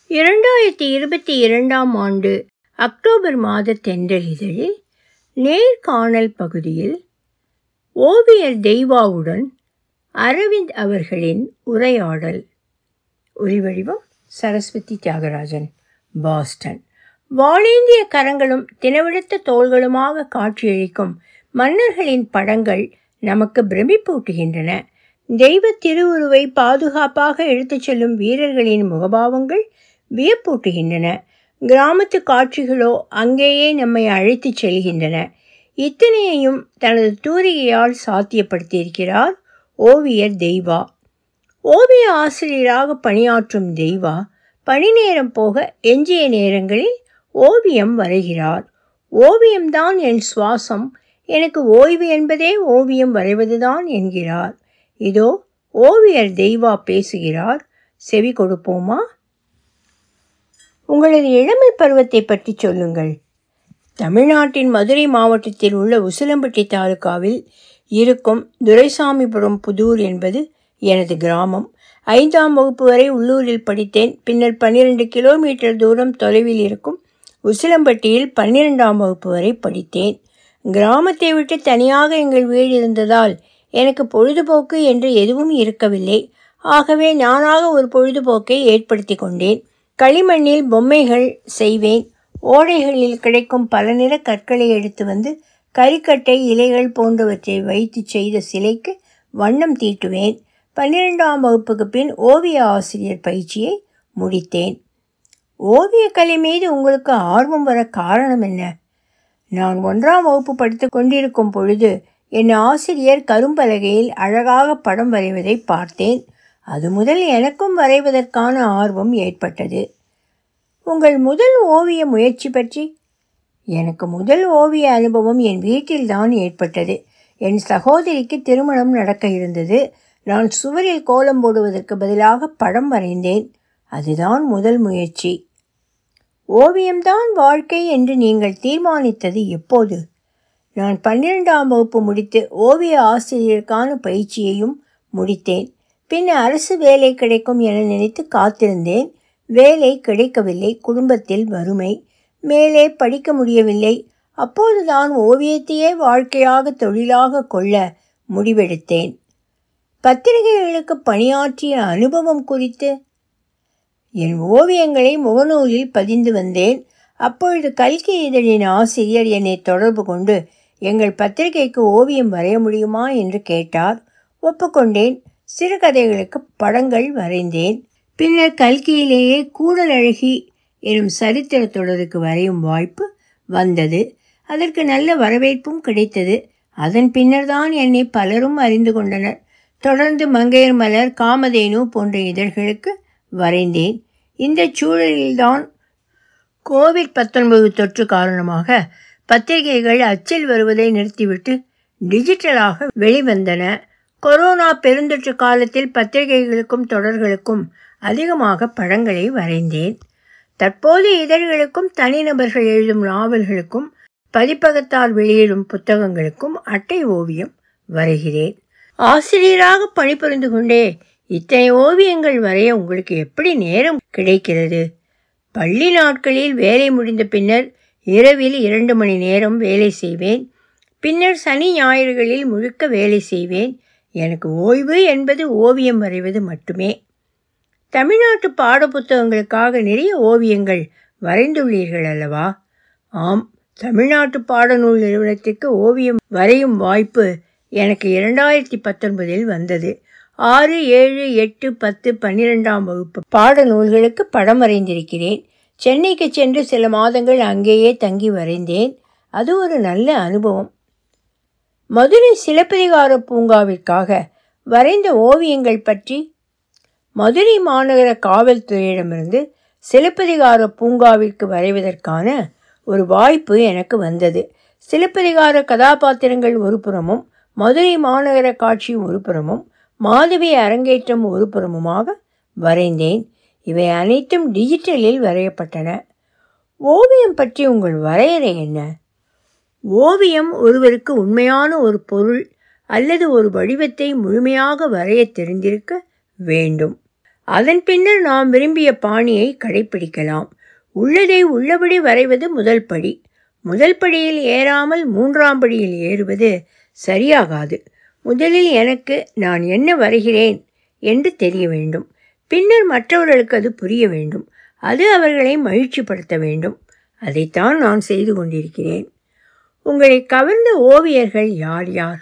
2022 ஆண்டு அக்டோபர் மாத தென்றல் இதழில் நேர்காணல் பகுதியில் ஓவியர் தெய்வாவுடன் அரவிந்த் அவர்களின் உரையாடல். ஒலிவடிவம் சரஸ்வதி தியாகராஜன், பாஸ்டன். வாளேந்திய கரங்களும் தினவிழுத்த தோள்களுமாக காட்சியளிக்கும் மன்னர்களின் படங்கள் நமக்கு பிரமிப்பூட்டுகின்றன. தெய்வ திருவுருவை பாதுகாப்பாக எடுத்துச் செல்லும் வீரர்களின் முகபாவங்கள் வியப்பூட்டுகின்றன. கிராமத்து காட்சிகளோ அங்கேயே நம்மை அழைத்துச் செல்கின்றன. இத்தனையையும் தனது தூரிகையால் சாத்தியப்படுத்தியிருக்கிறார் ஓவியர் தெய்வா. ஓவிய ஆசிரியராக பணியாற்றும் தெய்வா பணி நேரம் போக எஞ்சிய நேரங்களில் ஓவியம் வரைகிறார். ஓவியம்தான் என் சுவாசம், எனக்கு ஓய்வு என்பதே ஓவியம் வரைவதுதான் என்கிறார். இதோ ஓவியர் தெய்வா பேசுகிறார், செவி கொடுப்போமா? உங்களது இளமை பருவத்தை பற்றி சொல்லுங்கள். தமிழ்நாட்டின் மதுரை மாவட்டத்தில் உள்ள உசிலம்பட்டி தாலுகாவில் இருக்கும் துரைசாமிபுரம் புதூர் என்பது எனது கிராமம். 5ஆம் வகுப்பு வரை உள்ளூரில் படித்தேன். பின்னர் 12 கிலோமீட்டர் தூரம் தொலைவில் இருக்கும் உசிலம்பட்டியில் 12ஆம் வகுப்பு வரை படித்தேன். கிராமத்தை விட்டு தனியாக எங்கள் வீடு இருந்ததால் எனக்கு பொழுதுபோக்கு என்று எதுவும் இருக்கவில்லை. ஆகவே நானாக ஒரு பொழுதுபோக்கை ஏற்படுத்தி கொண்டேன். களிமண்ணில் பொம்மைகள் செய்வேன். ஓடைகளில் கிடைக்கும் பல நிற கற்களை எடுத்து வந்து கறிக்கட்டை, இலைகள் போன்றவற்றை வைத்து செய்த சிலைக்கு வண்ணம் தீட்டுவேன். 12ஆம் வகுப்புக்கு பின் ஓவிய ஆசிரியர் பயிற்சியை முடித்தேன். ஓவியக்கலை மீது உங்களுக்கு ஆர்வம் வர காரணம் என்ன? நான் 1ஆம் வகுப்பு படித்து கொண்டிருக்கும் பொழுது என் ஆசிரியர் கரும்பலகையில் அழகாக படம் வரைவதை பார்த்தேன். அது முதல் எனக்கும் வரைவதற்கான ஆர்வம் ஏற்பட்டது. உங்கள் முதல் ஓவிய முயற்சி பற்றி? எனக்கு முதல் ஓவிய அனுபவம் என் வீட்டில்தான் ஏற்பட்டது. என் சகோதரிக்கு திருமணம் நடக்க இருந்தது. நான் சுவரில் கோலம் போடுவதற்கு பதிலாக படம் வரைந்தேன். அதுதான் முதல் முயற்சி. ஓவியம்தான் வாழ்க்கை என்று நீங்கள் தீர்மானித்தது எப்போது? நான் 12ஆம் வகுப்பு முடித்து ஓவிய ஆசிரியருக்கான பயிற்சியையும் முடித்தேன். பின் அரசு வேலை கிடைக்கும் என நினைத்து காத்திருந்தேன். வேலை கிடைக்கவில்லை. குடும்பத்தில் வறுமை. மேலே படிக்க முடியவில்லை. அப்போதுதான் ஓவியத்தையே வாழ்க்கையாக தொழிலாக கொள்ள முடிவெடுத்தேன். பத்திரிகைகளுக்கு பணியாற்றிய அனுபவம் குறித்து? என் ஓவியங்களை முகநூலில் பதிந்து வந்தேன். அப்பொழுது கல்கி இதழின் ஆசிரியர் என்னை தொடர்பு கொண்டு எங்கள் பத்திரிகைக்கு ஓவியம் வரைய முடியுமா என்று கேட்டார். ஒப்புக்கொண்டேன். சிறுகதைகளுக்கு படங்கள் வரைந்தேன். பின்னர் கல்கியிலேயே கூடலழகி எனும் சரித்திர தொடருக்கு வரையும் வாய்ப்பு வந்தது. அதற்கு நல்ல வரவேற்பும் கிடைத்தது. அதன் பின்னர் தான் என்னை பலரும் அறிந்து கொண்டனர். தொடர்ந்து மங்கையர் மலர், காமதேனு போன்ற இதழ்களுக்கு வரைந்தேன். இந்த சூழலில்தான் கோவிட்-19 தொற்று காரணமாக பத்திரிகைகள் அச்சில் வருவதை நிறுத்திவிட்டு டிஜிட்டலாக வெளிவந்தன. கொரோனா பெருந்தொற்று காலத்தில் பத்திரிகைகளுக்கும் தொடர்களுக்கும் அதிகமாக படங்களை வரைந்தேன். தற்போது இதழ்களுக்கும் தனிநபர்கள் எழுதும் நாவல்களுக்கும் பதிப்பகத்தால் வெளியிடும் புத்தகங்களுக்கும் அட்டை ஓவியம் வரைகிறேன். ஆசிரியராக பணிபுரிந்து கொண்டே இத்தனை ஓவியங்கள் வரைய உங்களுக்கு எப்படி நேரம் கிடைக்கிறது? பள்ளி நாட்களில் வேலை முடிந்த பின்னர் இரவில் 2 மணி நேரம் வேலை செய்வேன். பின்னர் சனி ஞாயிறுகளில் முழுக்க வேலை செய்வேன். எனக்கு ஓய்வு என்பது ஓவியம் வரைவது மட்டுமே. தமிழ்நாட்டு பாட புத்தகங்களுக்காக நிறைய ஓவியங்கள் வரைந்துள்ளீர்கள் அல்லவா? ஆம். தமிழ்நாட்டு பாடநூல் நிறுவனத்திற்கு ஓவியம் வரையும் வாய்ப்பு எனக்கு 2019 வந்தது. 6, 7, 8, 10, 12ஆம் வகுப்பு பாடநூல்களுக்கு படம் வரைந்திருக்கிறேன். சென்னைக்கு சென்று சில மாதங்கள் அங்கேயே தங்கி வரைந்தேன். அது ஒரு நல்ல அனுபவம். மதுரை சிலப்பதிகார பூங்காவிற்காக வரைந்த ஓவியங்கள் பற்றி? மதுரை மாநகர காவல்துறையிடமிருந்து சிலப்பதிகார பூங்காவிற்கு வரைவதற்கான ஒரு வாய்ப்பு எனக்கு வந்தது. சிலப்பதிகார கதாபாத்திரங்கள் ஒரு புறமும், மதுரை மாநகர காட்சி ஒரு புறமும், மாதவி அரங்கேற்றம் ஒரு புறமுமாக வரைந்தேன். இவை அனைத்தும் டிஜிட்டலில் வரையப்பட்டன. ஓவியம் பற்றி உங்கள் வரையறை என்ன? ஓவியம் ஒருவருக்கு உண்மையான ஒரு பொருள் அல்லது ஒரு வடிவத்தை முழுமையாக வரைய தெரிந்திருக்க வேண்டும். அதன் பின்னர் நாம் விரும்பிய பாணியை கடைப்பிடிக்கலாம். உள்ளதை உள்ளபடி வரைவது முதல் படி. முதல் படியில் ஏறாமல் 3ஆம் படியில் ஏறுவது சரியாகாது. முதலில் எனக்கு நான் என்ன வரைகிறேன் என்று தெரிய வேண்டும். பின்னர் மற்றவர்களுக்கு அது புரிய வேண்டும். அது அவர்களை மகிழ்ச்சிப்படுத்த வேண்டும். அதைத்தான் நான் செய்து கொண்டிருக்கிறேன். உங்களை கவர்ந்த ஓவியர்கள் யார் யார்?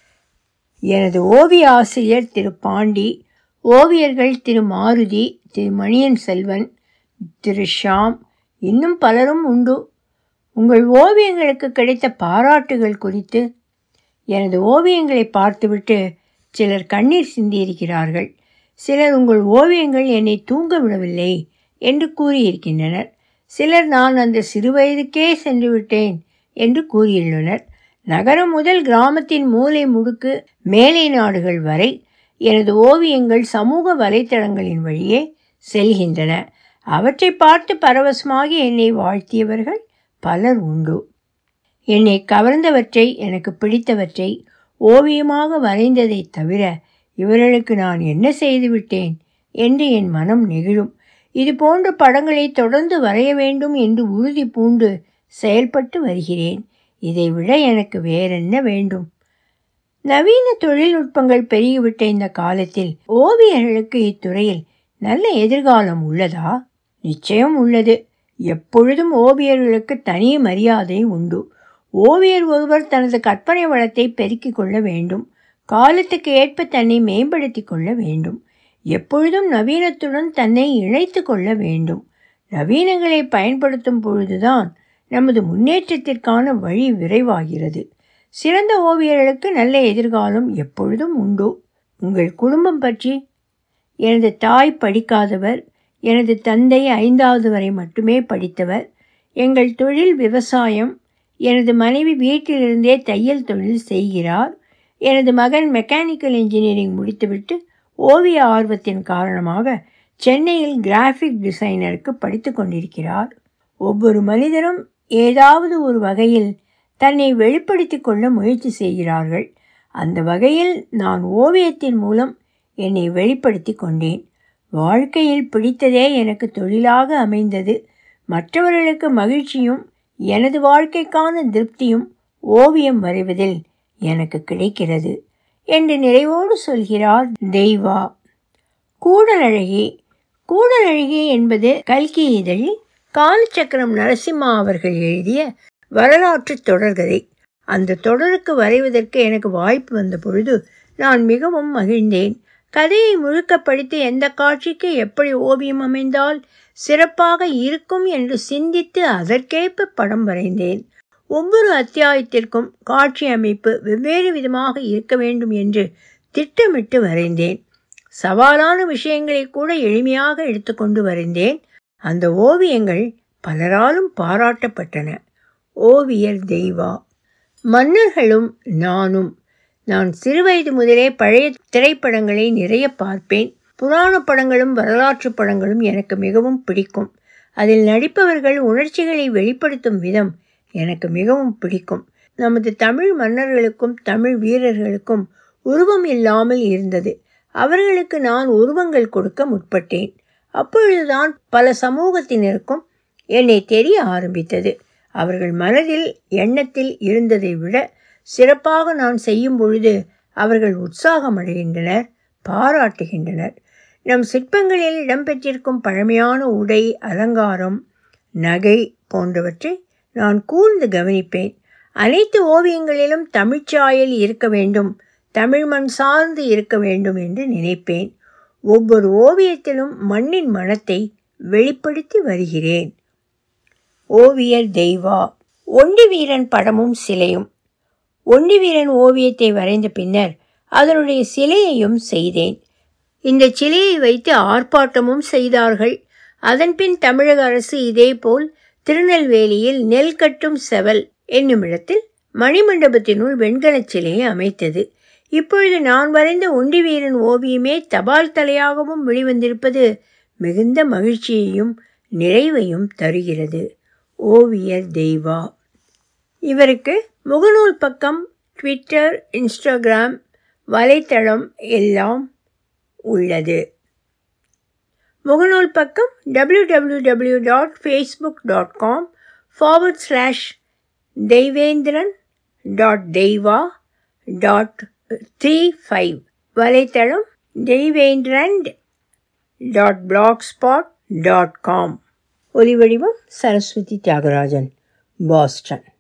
எனது ஓவிய ஆசிரியர் திரு பாண்டி, ஓவியர்கள் திரு மாருதி, திரு மணியன் செல்வன், திரு ஷாம், இன்னும் பலரும் உண்டு. உங்கள் ஓவியங்களுக்கு கிடைத்த பாராட்டுகள் குறித்து? எனது ஓவியங்களை பார்த்துவிட்டு சிலர் கண்ணீர் சிந்தியிருக்கிறார்கள். சிலர் உங்கள் ஓவியங்கள் என்னை தூங்க விடவில்லை என்று கூறியிருக்கின்றனர். சிலர் நான் அந்த சிறுவயதுக்கே சென்று விட்டேன் என்று கூறியுள்ளனர். நகரம் முதல் கிராமத்தின் மூலை முடுக்கு மேலை நாடுகள் வரை எனது ஓவியங்கள் சமூக வலைத்தளங்களின் வழியே செல்கின்றன. அவற்றை பார்த்து பரவசமாகி என்னை வாழ்த்தியவர்கள் பலர் உண்டு. என்னை கவர்ந்தவற்றை, எனக்கு பிடித்தவற்றை ஓவியமாக வரைந்ததை தவிர இவர்களுக்கு நான் என்ன செய்துவிட்டேன் என்று என் மனம் நெகிழும். இது போன்ற படங்களை தொடர்ந்து வரைய வேண்டும் என்று உறுதி பூண்டு செயல்பட்டு வருகிறேன். இதைவிட எனக்கு வேறென்ன வேண்டும்? நவீன தொழில்நுட்பங்கள் பெருகிவிட்ட இந்த காலத்தில் ஓவியர்களுக்கு இத்துறையில் நல்ல எதிர்காலம் உள்ளதா? நிச்சயம் உள்ளது. எப்பொழுதும் ஓவியர்களுக்கு தனி மரியாதை உண்டு. ஓவியர் ஒருவர் தனது கற்பனை வளத்தை பெருக்கிக் கொள்ள வேண்டும். காலத்துக்கு ஏற்ப தன்னை மேம்படுத்தி கொள்ள வேண்டும். எப்பொழுதும் நவீனத்துடன் தன்னை இணைத்து கொள்ள வேண்டும். நவீனங்களை பயன்படுத்தும் பொழுதுதான் நமது முன்னேற்றத்திற்கான வழி விரைவாகிறது. சிறந்த ஓவியர்களுக்கு நல்ல எதிர்காலம் எப்பொழுதும் உண்டு. உங்கள் குடும்பம் பற்றி? எனது தாய் படிக்காதவர். எனது தந்தை 5வது வரை மட்டுமே படித்தவர். எங்கள் தொழில் விவசாயம். எனது மனைவி வீட்டிலிருந்தே தையல் தொழில் செய்கிறார். எனது மகன் மெக்கானிக்கல் இன்ஜினியரிங் முடித்துவிட்டு ஓவிய ஆர்வத்தின் காரணமாக சென்னையில் கிராஃபிக் டிசைனருக்கு படித்து கொண்டிருக்கிறார். ஒவ்வொரு மனிதரும் ஏதாவது ஒரு வகையில் தன்னை வெளிப்படுத்தி கொள்ள முயற்சி செய்கிறார்கள். அந்த வகையில் நான் ஓவியத்தின் மூலம் என்னை வெளிப்படுத்தி கொண்டேன். வாழ்க்கையில் பிடித்ததே எனக்கு தொழிலாக அமைந்தது. மற்றவர்களுக்கு மகிழ்ச்சியும் எனது வாழ்க்கைக்கான திருப்தியும் ஓவியம் வரைவதில் எனக்கு கிடைக்கிறது என்று நிறைவோடு சொல்கிறார் தெய்வா. கூடலழகி. கூடலழகி என்பது கல்கி இதழில் காலச்சக்கரம் நரசிம்மா அவர்கள் எழுதிய வரலாற்று தொடர்கதை. அந்த தொடருக்கு வரைவதற்கு எனக்கு வாய்ப்பு வந்த பொழுது நான் மிகவும் மகிழ்ந்தேன். கதையை முழுக்க படித்து எந்த காட்சிக்கு எப்படி ஓவியம் அமைந்தால் சிறப்பாக இருக்கும் என்று சிந்தித்து அதற்கேற்ப படம் வரைந்தேன். ஒவ்வொரு அத்தியாயத்திற்கும் காட்சி அமைப்பு வெவ்வேறு விதமாக இருக்க வேண்டும் என்று திட்டமிட்டு வரைந்தேன். சவாலான விஷயங்களை கூட எளிமையாக எடுத்துக்கொண்டு வரைந்தேன். அந்த ஓவியங்கள் பலராலும் பாராட்டப்பட்டன. ஓவியர் தெய்வா. மன்னர்களும் நானும். நான் சிறுவயது முதலே பழைய திரைப்படங்களை நிறைய பார்ப்பேன். புராண படங்களும் வரலாற்று படங்களும் எனக்கு மிகவும் பிடிக்கும். அதில் நடிப்பவர்கள் உணர்ச்சிகளை வெளிப்படுத்தும் விதம் எனக்கு மிகவும் பிடிக்கும். நமது தமிழ் மன்னர்களுக்கும் தமிழ் வீரர்களுக்கும் உருவம் இல்லாமல் இருந்தது. அவர்களுக்கு நான் உருவங்கள் கொடுக்க முற்பட்டேன். அப்பொழுதுதான் பல சமூகத்தினருக்கும் என்னை தெரிய ஆரம்பித்தது. அவர்கள் மனதில் எண்ணத்தில் இருந்ததை விட சிறப்பாக நான் செய்யும் பொழுது அவர்கள் உற்சாகமடைகின்றனர், பாராட்டுகின்றனர். நம் சிற்பங்களில் இடம்பெற்றிருக்கும் பழமையான உடை, அலங்காரம், நகை போன்றவற்றை நான் கூர்ந்து கவனிப்பேன். அனைத்து ஓவியங்களிலும் தமிழ்ச்சாயல் இருக்க வேண்டும், தமிழ் மண் சார்ந்து இருக்க வேண்டும் என்று நினைப்பேன். ஒவ்வொரு ஓவியத்திலும் மண்ணின் மனத்தை வெளிப்படுத்தி வருகிறேன். ஓவியர் தெய்வா. ஒண்டி வீரன் படமும் சிலையும். ஒண்டி வீரன் ஓவியத்தை வரைந்த பின்னர் அதனுடைய சிலையையும் செய்தேன். இந்த சிலையை வைத்து ஆர்ப்பாட்டமும் செய்தார்கள். அதன்பின் தமிழக அரசு இதேபோல் திருநெல்வேலியில் நெல் கட்டும் செவல் என்னுமிடத்தில் மணிமண்டபத்தினுள் வெண்கலச் சிலையை அமைத்தது. இப்பொழுது நான் வரைந்த ஒண்டி வீரன் ஓவியமே தபால் தலையாகவும் வெளிவந்திருப்பது மிகுந்த மகிழ்ச்சியையும் நிறைவையும் தருகிறது. ஓவியர் தெய்வா. இவருக்கு முகநூல் பக்கம், ட்விட்டர், இன்ஸ்டாகிராம் வலைத்தளம் எல்லாம் உள்ளது. முகநூல் பக்கம் www.facebook.com/deivendran.deiva.35 வலைத்தளம் deivendran.blogspot.com. ஒலிவடிவம் சரஸ்வதி தியாகராஜன், பாஸ்டன்.